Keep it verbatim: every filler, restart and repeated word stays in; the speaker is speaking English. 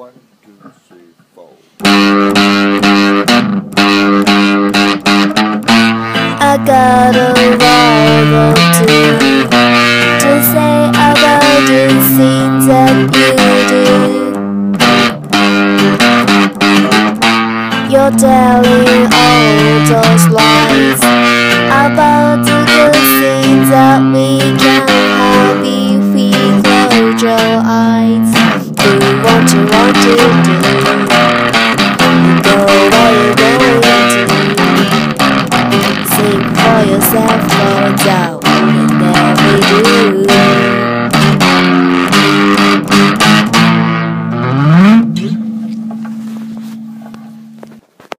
One, two, three, four. I got a lot of to, to say about the things that you do. You're telling all those lies about the good things that we can have if we close your eyes. Do what you want to do. You go where you're going to. Think for yourself, no doubt.